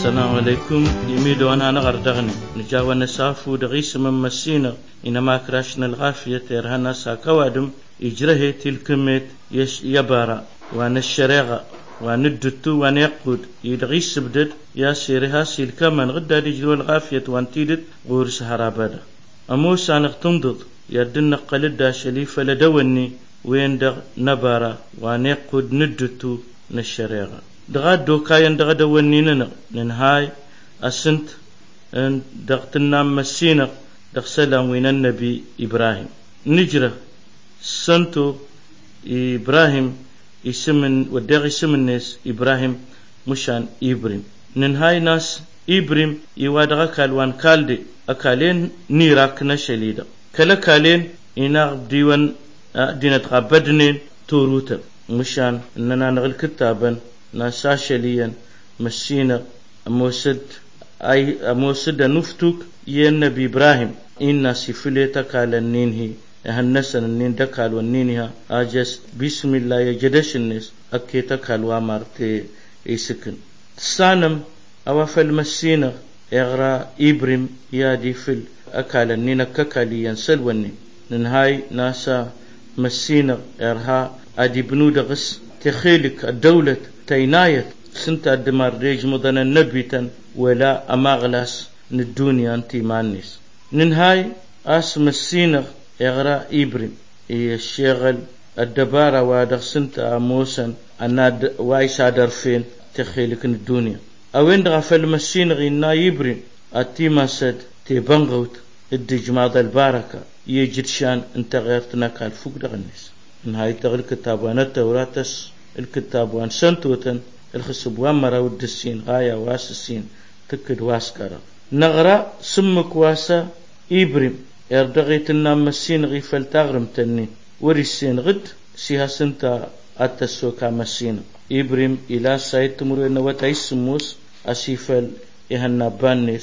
السلام عليكم. يميدو أنا نغردغني نجاوى نسافو دغيس من مسينا إنما كراشنا الغافية تيرهنا ساكوادم إجره تلكمت يبارا وان الشريغة وان الدتو وان يقود يدغيس بدد يا سيرها سيلكمن غدا دجلو الغافية وان تيدت غور سهرابادا أموسى نغتنضد يردن قلدا شليفة لدوني وين دغ نبارا وان يقود ندتو نشريغة دغاد دوكاين دغدا ونيننا ننهاي أسنت ان دغتنا مسينا دغسلا وين النبي إبراهيم نجرة سنتو إبراهيم اسمن ودغ اسم الناس إبراهيم مشان إبريم ننهاي ناس إبريم يوادغا كالوان كالدي أكالين نيراك نشليدا كلا كالين إناغ ديوان دينة غابدنين توروتا مشان إننا نغل كتابا ناساشليا مسينا موسد نفتوك ين نبي إبراهيم إن سفليتا كالنين هي هنسن النين دكال والنينها أجس بسم الله يجدش الناس أكيتا كالوا مارتي إسكن سانم أوافل مسينا إغرا إبريم يادي فل أكال النين ككاليا سلوني ننهاي ناسا مسينا إرها أدي بنود غس تخيلك الدولة تينايت سنت الدمار ريج مدن النبيتا ولا أماغلاس ندوني أنتي مانيس ننهاي أس مسينا إغرا إبريم الشغل الدبارة وادغ سنت موسى أنا وايسا درفين تخيلك الدنيا أوين دغفل مسين غينا إبريم أتيماسد تبنغوت الدجماد الباركة يجرشان انت غيرتنا كالفوق دغنيس نهاية تغل الكتاب وانا التوراتس الكتاب وان سنتوتن الخصبوان مراود السين غاية واس السين تكد واسكرا نغرا سمك واسا إبريم يردغيت النام مسين غي فلتغرم تنين ورسين غد سيها سنتا أتسوكا مسين إبريم إلا سايد تمرو إنو وتايسموس أسيفل إهنا بانيس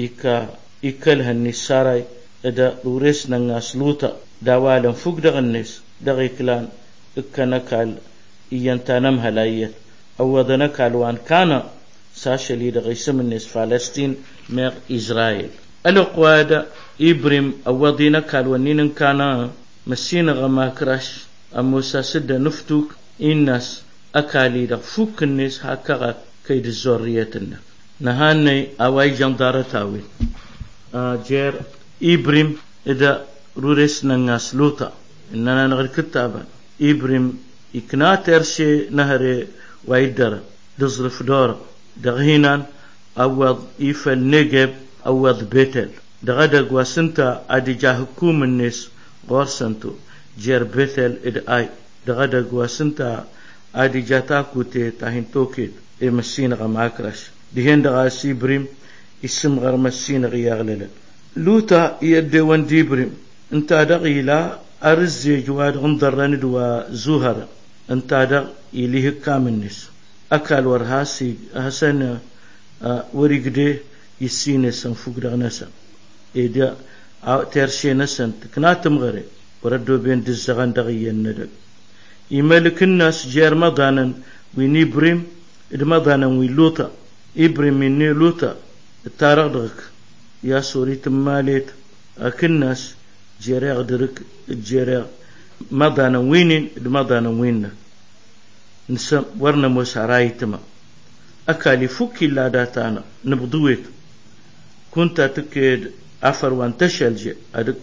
إكالهن ساراي إدا لوريس نغاس لوتا داوالا فوق دغنيس دغيكلان إكانكال إيانتانم هلايت أوضنكال وان كان ساشلي دغيسم الناس فلسطين ميغ إسرائيل الأقواد إبريم أوضينا كالونين كان مسين غما كراش أموسى سد نفتوك إنس أكالي دفوك الناس هكذا كيد الزوريتنا نهاني أواي جندارة تاوي جير إبريم إذا روريس نغاس لوتا إننا نغير كتابا إبريم إكنا ترشي نهري وايدر دزرف دور دغهينان أوض إيفل نجب أوض بيتل دغدق وسنتا أدي جاهكوم الناس غورسنتو جير بيتل إد آي دغدق وسنتا أدي جاتاكو تاهين توكيد مسين غماكرش دهين دغا سيبريم اسم غير مسين غياغلل لوتا يدوان ديبريم انتا دغيلا أرزي جواد غندرند وزوهر انتا دغ إليه كامنس أكال ورهاسي حسن ورقدي يسيني سنفوق دغنسا إيدا ترشي نسن تكناتم غري وردو بين دزغان دغيا الندق يملك الناس جير مضانا ويني بريم إد مضانا ويلوتا إبريم مني لوتا التارغدغك يا سوري تماليت أكناس جيريغ درك الجيريغ مضانا وينين إد مضانا ويننا نسم ورنا موسى أكالي فوكي لا داتانا نبضويت كنت تكيد أفر وانتشلج أدك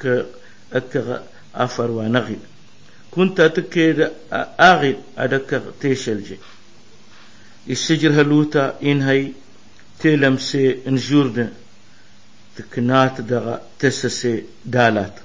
أفر ونغيد كنت تكيد أغيد أدك تيشلج السجر هلوتا إنهي تلمسي انجورد تكنات دغا تسسي دالات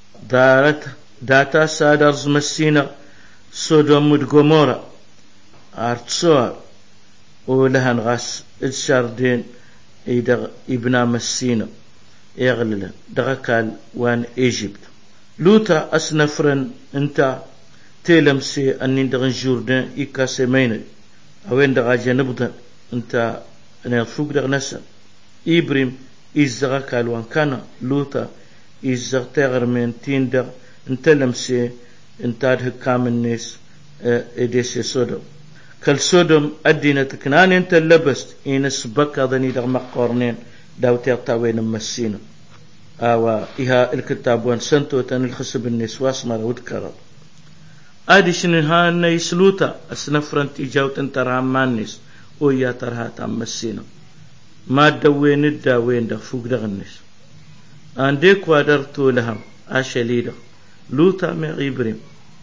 داتا سادرز مسينا سودوم ودغومورا أرتسوار ولهن غاس الشاردين إيدغ ابنا مسينا يغلل دغكال وان إيجيبت لوتا أسنفرن انتا تلمسي أنين دغن جوردن إيكا سمين أوين دغا جنبدا انتا نيرفوق دغ نسا إبريم إزغكال وان كان لوتا إزغ تغر من تين دغ انتا لمسي انتا دهكام الناس إديسي صدو كل سودم أدينا تكنان انت اللبست إن سبك ذني دغم قرنين داوتي الطاوين مسينا إها الكتاب وانسنتو تن الخسب النسواس مرود كرر آدي شنهان يسلوتا أسنفرن تيجاوت انترام مانيس ويا ترها تام مسينا ما دوين الداوين دغ فوق دغنس عندك وادرتو لهم أشليدا لوتا مغيبرم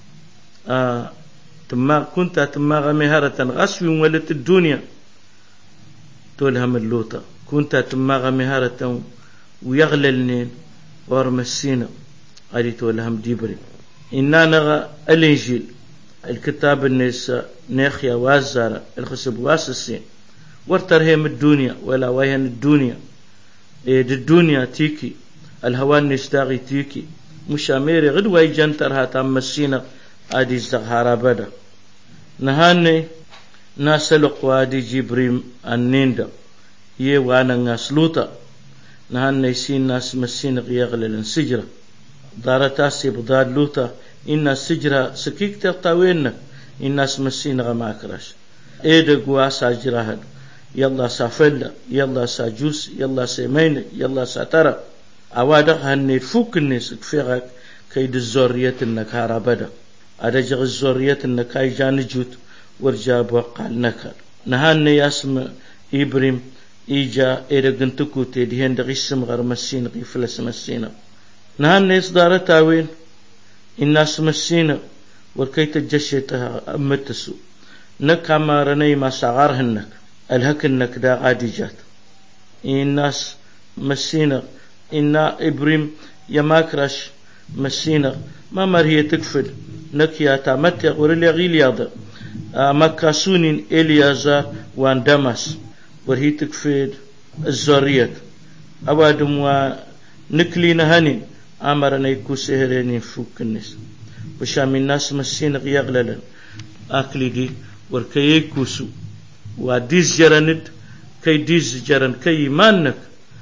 تما كنت تما غمهرة غسو ولت الدنيا تولهم اللوتا كنت تما غمهرة ويغللنين ورمسينا أدي تولهم ديبري إننا نغى الإنجيل الكتاب الناس ناخيا وازارة الخسب واسسين ورترهم الدنيا ولا وين الدنيا الدنيا تيكي الهوان نستاغي تيكي مشاميري غد ويجن ترها تام مسينا ادي الزهارة بدا نهاني ناسلق وادي جبريم النيندا يه وانا ناسلوتا نهاني سين ناس مسينا يغلل سجرة دارتاسي بضاد لوتا إن السجرة سكيك تغطاوين إن ناس مسينا غماكراش إيدق واسا جراهد يلا سافلا يلا ساجوس يلا سيمين يلا ساترا أوادق هني فوق الناس كفيغك كيد الزورية انك هاربدا أدجغ الزورية انك هاي جانجوت ورجاب وقال نكال نهاني ياسم إبريم إيجا إيرغن تكوتي ديهن دغيسم غير مسينا غيفلس مسينا نهاني إصدارة تاوين الناس مسينا وركيت الجشيتها أمتسو نكا مارني ما صغارهنك الهك انك دا عادي جات الناس مسينا إنا إبريم يماكرش مسينا ما مرهي تكفل نكيا تامتيا ورلي غيلياض مكاسونين إليازا وان دمس ورهي تكفل الزوريات أوادم ونكلي نهاني أمرنا يكو سهريني فوق الناس وشام الناس مسينا غيغللا أكلي دي وركي يكوسو وديز جرند كي ديز جرن كي مانك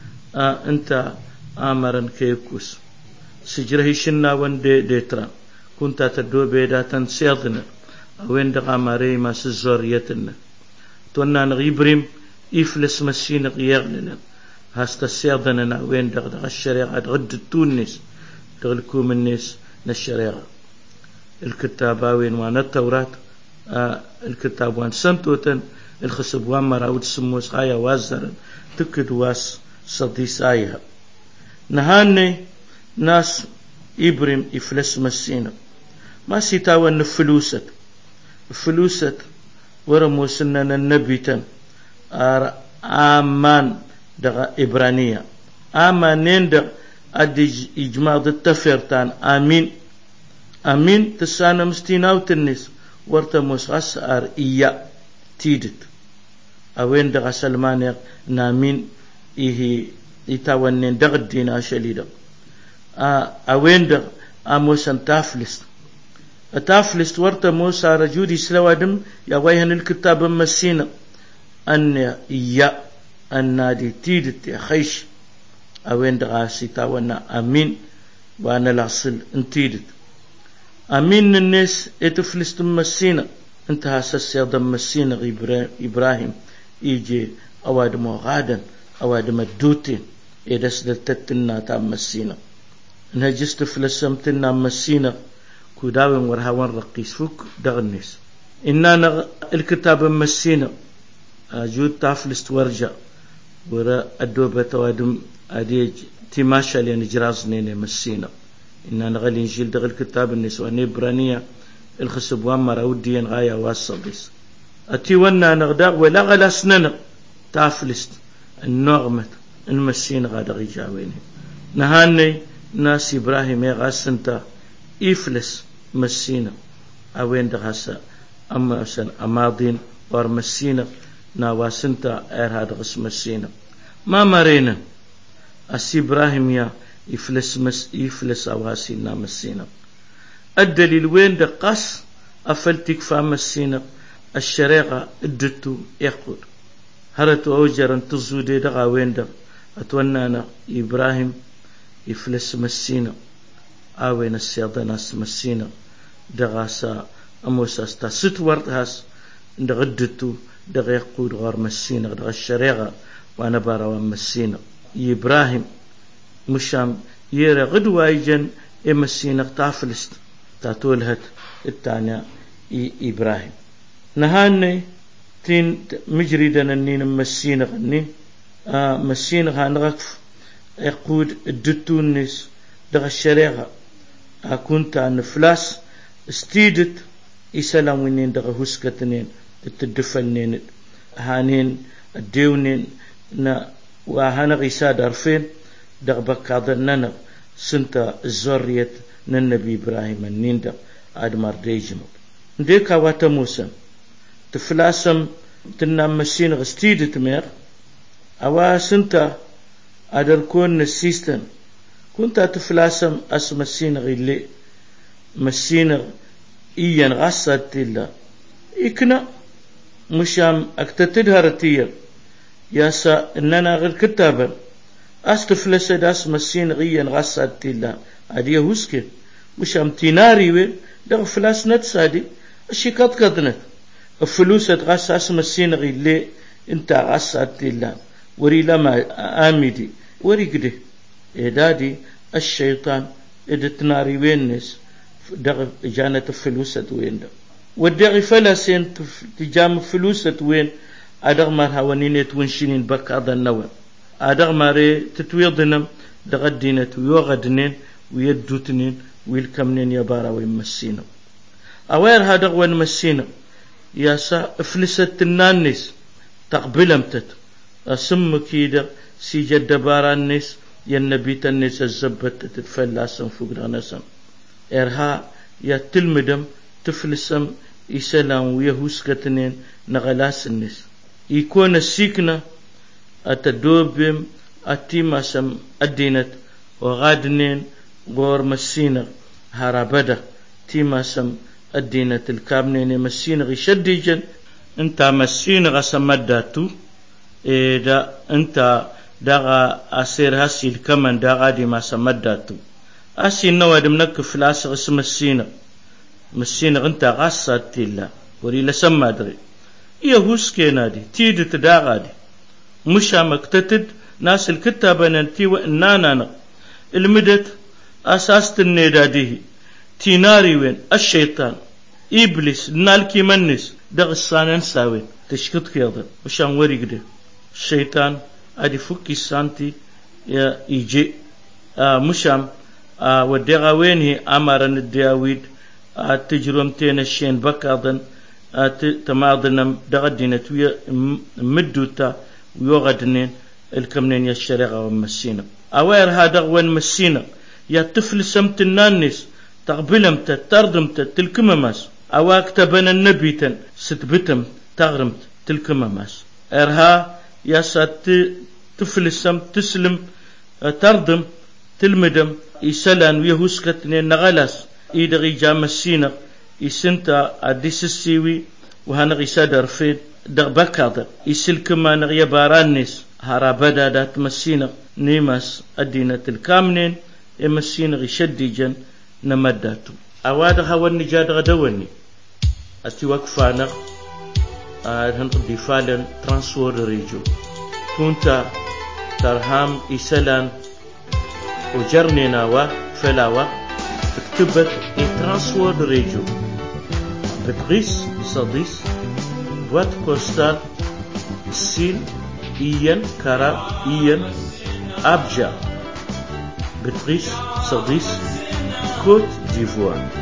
أنت آمرن كيكوس سجره شنا وان ديترا كنت تدو بيداتن سيادنا وين دقا ماري ما سزوريتنا تونا نغيبريم إفلس مسين غيغلنا هاستا سيادنا وين دقا الشريعة غد تونس دغلكم الناس نالشريعة الكتاب وين وانا التوراة الكتاب وان سنتوتن الخصب وان مراود سموس غايا وازرن تكد واس صديس آيها نهاني ناس إبريم إفلس مسينا ما سيتاوى نفلوست فلوست ورموسنا النبيتن آمان دغا إبرانية آمانين دغ أدي إجماع التفرتان آمين تسانا مستيناو تنس ورتموس أسعر إيا تيدت أوين دغا سلمان نامين إيه يتاونين دغ الدين أشليدا أوين دغ أموسا تافلست ورطة موسى رجودي سلوادم يا ويهن الكتاب مسينا أن يا النادي تيدت يا خيش أوين دغ سيتاونا أمين وأنا الأصل انتيدت أمين الناس اتفلست مسينا انتهى سسيا دم مسينا إبراهيم إيجي أوادم غادا أوادم الدوتين إدس دلتتنا تام مسينا إنها جست فلسمتنا مسينا كوداوين ورهاوان رقيس فوق دغنيس إننا الكتاب مسينا جود تافلست ورجع ورا الدوبة توادم أديج تماشى لين جرازنين مسينا إننا غالي نجيل دغ الكتاب النسوان إبرانية الخصب وامر أوديا غاية واصبس أتي ونا نغداغ ولا غلسننا تافلست النغمة المسين غادا غيجاويني نهاني ناس إبراهيم يغاسنتا إفلس مسينا أوين دغاسا أما أسن أماضين وار مسينا ناواسنتا إرهاد غس مسينا ما مرينا أس إبراهيم يا إفلس أواسينا مسينا الدليل وين دقاس أفلتك فامسينا الشريعة ادتو يقول هرتو أوجرا تزودي دغا وين دغ أتونانا إبراهيم يفلس مسينا آوين السيادة ناس مسينا دغاسا أموساستا ست ورد هاس دغدتو دغ يقود غار مسينة دغ الشريعة وانا بارا مسينة إبراهيم مشام يرى غدوا يجن مسينة تافلست تاتولهت التانية إبراهيم نهاني تين مجردا النين مسينة غني مسينة هانغف يقود الدتونس دغ الشريعة أكنت عن فلاس استيدت إسلام وينين دغ هسكتنين التدفلنين هانين الديونين نا وهانا غيسا دارفين دغ بكاضننا سنتا الزورية ننبي إبراهيم النين دغ آدمار ديجمو ديكا واتموسا تفلاسم تنام مسين غستيدت مير أوا سنتا أدر كون السيستم كنت تفلاسم أس مسين غيلي مسين إيان غصت تلا إكنا مشام أكتتدهرتيا ياسا إننا غير كتابا أستفلس داس مسين غيان غصت تلا أدي هسكي مشام تيناري وين دغ فلاس نتسادي الشيكات كدنت الفلوس غص أس مسين غيلي انت غصت تلا وري لما آمدي وري قده إدادي الشيطان إدتناري وينس دغ جانة فلوسة وين دغ ودغ فلسين تجام فلوسة وين أدغ مارها ونينت ونشينين بك هذا النوع أدغ ماري تتويضنم دغ الدينة ويوغدنين ويدوتنين ويلكمنين يبارا ويمسينا أوير هادغ ونمسينا ياسا فلسة النانس تقبلمتت أسم كيدا سيجد بارانس ينبيت الناس الزبت تتفلاسم فوق رانسم إرها يا تلمدم تفلسم إسلام ويهوس كتنين نغلاس الناس يكون السيكنة أتدوبم أتيماسم الدينت وغادنين غور مسينة هرابدا تيماسم الدينة الكامنين مسينة غشديجن انت مسينة غسمداتو إذا انت داغا أسير هاسي الكمن داغا دي ما سمداتو أسي نواد منك فلاس غسم مسينة انت غاسات تيلا وري لسما دري يهوس كينادي تيد تداغا دي مشا مكتتد ناس الكتابة ننتي وإنانا المدت أساس النيداديه تيناري وين الشيطان إبليس نالكي منس داغ السانن ساوين تشكت كيضا مشان وري قده الشيطان أدي فكي سانتي يا إيجي مشام ودغا وينه أمرن الداويد تجرمتين الشين بكاضن تماضن دغدينة ويا مدوتا ويوغدنين الكمنين يا الشريعة ومسينا أوير هذا وين مسينا يا طفل سمت النانس تقبلمت تردمت تلكمماس أواك تبنى النبيتن ستبتم تغرمت تلكمماس إرها يا سات تفلسم تسلم تردم تلمدم يسلان ويهوسكتنين نغلاس إيدغي جام السينة يسنتا أديس السيوي وهنغي سادر فيد دغبكاضر يسلكما نغي بارانيس هرابدا دات مسينة نيماس الدينة الكامنين إمسينة غشديجن نمداتو أواد هوا النجاد غدوني أتي وقفانا هنقضي فعلا ترانسور ريجو كنت ترهام إسلان وجرننا وفلاوة اكتبت ترانسور ريجو بتغيس صديس بوات بوستال سين إيان كارا إيان أبجا بتغيس صديس كوت ديفوار